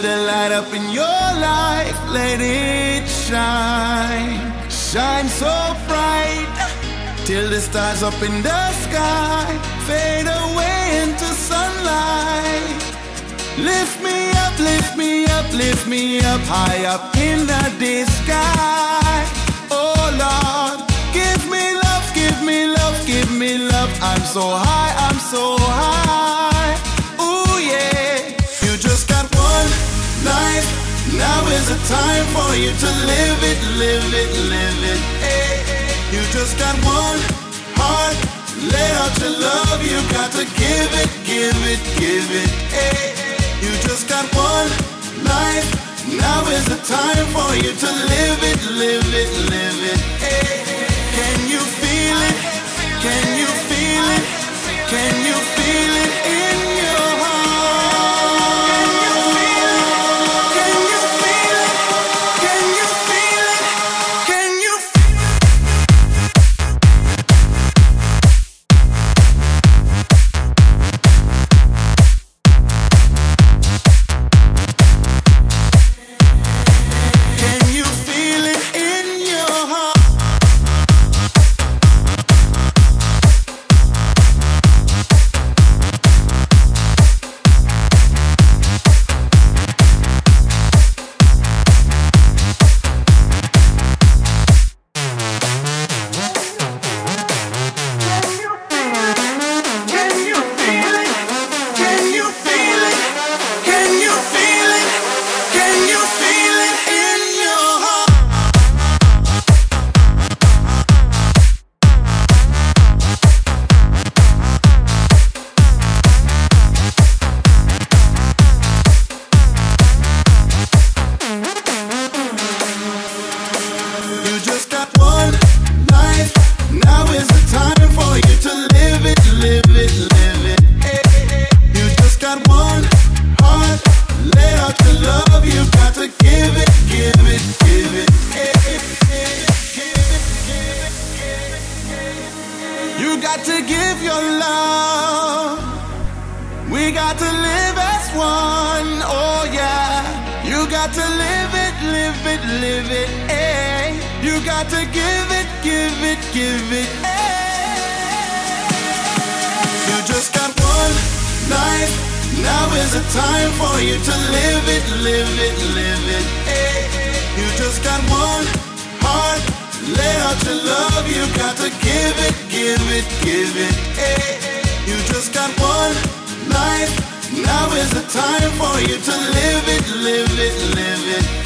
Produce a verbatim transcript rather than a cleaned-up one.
the light up in your life, let it shine. Shine so bright till the stars up in the sky fade away into sunlight. Lift me up, lift me up, lift me up, high up in the sky. Oh Lord, give me love, give me love, give me love. I'm so high, I'm so high. Ooh yeah. You just got one life, now is the time for you to live it, live it, live it. Hey. You just got one heart, let out your love. You got to give it, give it, give it. Hey. You just got one life, now is the time for you to live it, live it, live it. Hey. Can you feel it? Can you feel it? Can you feel it in your heart? Can you feel it? Can you feel it? Can you feel it? Can you feel it in your heart? Can you feel it? Can you feel it? Can you feel it? Can you feel it in your heart? You just got one life, now is the time for you to live it, live it, live it. Hey, hey. You just got one heart, let out your love. You got to give it, give it, give it. Hey, hey, hey. Give it, give it, give it, give it. You got to give your love. We got to live as one, oh yeah. You got to live it, live it, live it, eh. You got to give it, give it, give it, eh. You just got one life, now is the time for you to live it, live it, live it, eh. You just got one heart, let out your love. You got to give it, give it, give it, eh. You just got one life, now is the time for you to live it, live it, live it.